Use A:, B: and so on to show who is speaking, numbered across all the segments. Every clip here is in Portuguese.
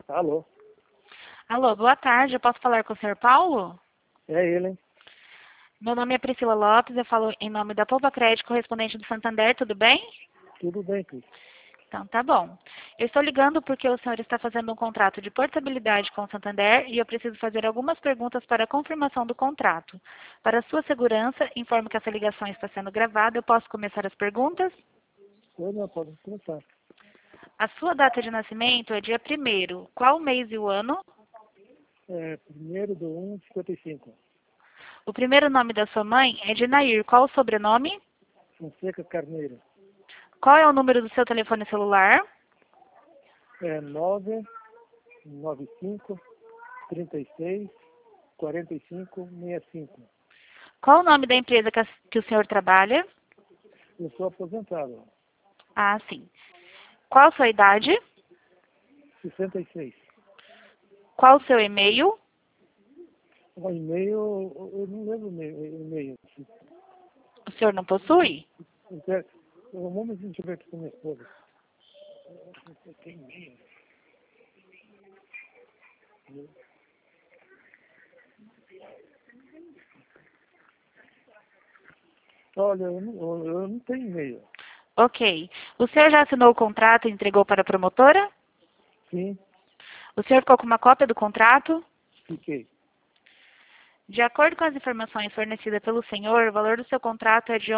A: Alô?
B: Alô, boa tarde. Eu posso falar com o senhor Paulo?
A: É ele, hein?
B: Meu nome é Priscila Lopes, eu falo em nome da Poupa Crédito, correspondente do Santander, tudo bem?
A: Tudo bem, Cris.
B: Então, tá bom. Eu estou ligando porque o senhor está fazendo um contrato de portabilidade com o Santander e eu preciso fazer algumas perguntas para a confirmação do contrato. Para sua segurança, informo que essa ligação está sendo gravada. Eu posso começar as perguntas?
A: Eu não posso começar.
B: A sua data de nascimento é dia 1º. Qual o mês e o ano?
A: É 1º do 1/55.
B: O primeiro nome da sua mãe é Dinair. Qual o sobrenome?
A: Fonseca Carneiro.
B: Qual é o número do seu telefone celular?
A: É 995 36 45 65.
B: Qual o nome da empresa que o senhor trabalha?
A: Eu sou aposentado.
B: Ah, sim. Qual a sua idade?
A: 66.
B: Qual o seu e-mail?
A: O e-mail, eu não lembro o e-mail.
B: O senhor não possui?
A: Vamos deixa eu ver aqui com minha esposa. Tem e-mail? Olha, eu não tenho e-mail.
B: Ok. O senhor já assinou o contrato e entregou para a promotora?
A: Sim,
B: O senhor ficou com uma cópia do contrato?
A: fiquei.
B: De acordo com as informações fornecidas pelo senhor, o valor do seu contrato é de R$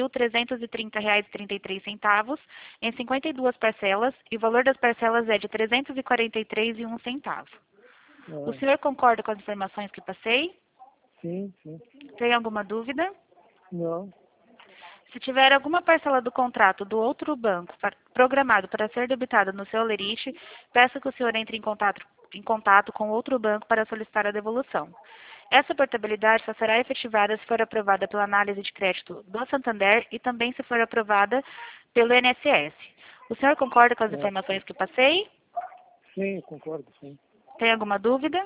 B: 11.330,33 em 52 parcelas e o valor das parcelas é de R$ 343,01. O
A: Ah,
B: senhor concorda com as informações que passei?
A: sim, sim.
B: Tem alguma dúvida?
A: Não.
B: Se tiver alguma parcela do contrato do outro banco programado para ser debitada no seu lerite, peço que o senhor entre em contato com outro banco para solicitar a devolução. Essa portabilidade só será efetivada se for aprovada pela análise de crédito do Santander e também se for aprovada pelo INSS. O senhor concorda com as
A: É,
B: informações que passei?
A: sim, eu concordo, sim.
B: Tem alguma dúvida?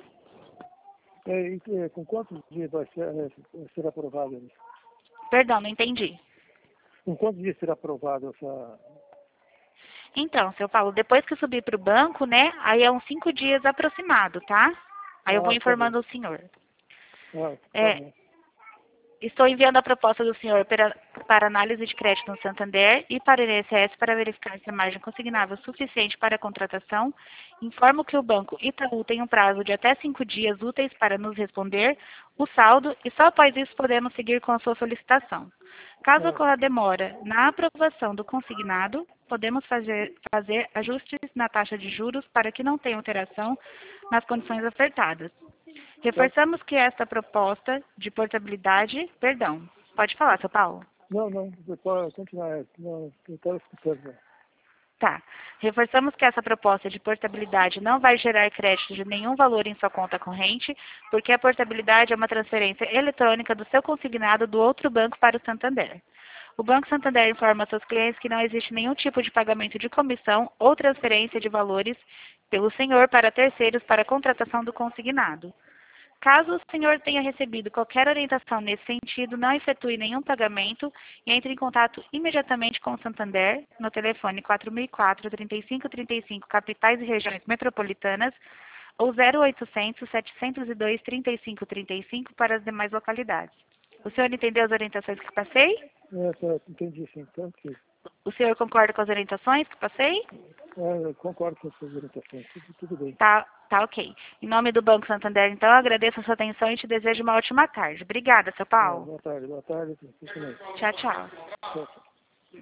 A: Com quantos dias vai ser aprovado isso?
B: Perdão, não entendi.
A: Com quantos dias será aprovado essa...
B: Então, seu Paulo, depois que eu subir para o banco, né, aí é uns 5 dias aproximado, tá? Aí eu vou
A: Ah, tá bom.
B: informando o senhor.
A: Ah, tá
B: É,
A: bom.
B: estou enviando a proposta do senhor para análise de crédito no Santander e para o INSS para verificar se a margem consignável é suficiente para a contratação. Informo que o banco Itaú tem um prazo de até 5 dias úteis para nos responder o saldo e só após isso podemos seguir com a sua solicitação. Caso
A: Ah,
B: ocorra demora na aprovação do consignado, podemos fazer ajustes na taxa de juros para que não tenha alteração nas condições ofertadas.
A: tá.
B: Reforçamos que esta proposta de portabilidade, perdão, pode falar, seu Paulo?
A: Não, você pode continuar. Não, eu estava escutando. Né?
B: Tá. Reforçamos que essa proposta de portabilidade não vai gerar crédito de nenhum valor em sua conta corrente, porque a portabilidade é uma transferência eletrônica do seu consignado do outro banco para o Santander. O Banco Santander informa a seus clientes que não existe nenhum tipo de pagamento de comissão ou transferência de valores pelo senhor para terceiros para a contratação do consignado. Caso o senhor tenha recebido qualquer orientação nesse sentido, não efetue nenhum pagamento e entre em contato imediatamente com o Santander no telefone 4004-3535, capitais e regiões metropolitanas, ou 0800 702 3535 para as demais localidades. O senhor entendeu as orientações que passei?
A: Entendi, sim. Então, ok.
B: O senhor concorda com as orientações que passei?
A: Eu concordo com as suas orientações. Tudo bem.
B: Tá ok. Em nome do Banco Santander, então, eu agradeço a sua atenção e te desejo uma ótima tarde. Obrigada, seu Paulo.
A: Boa tarde. Boa tarde.
B: Tchau, tchau.
A: Tchau, tchau.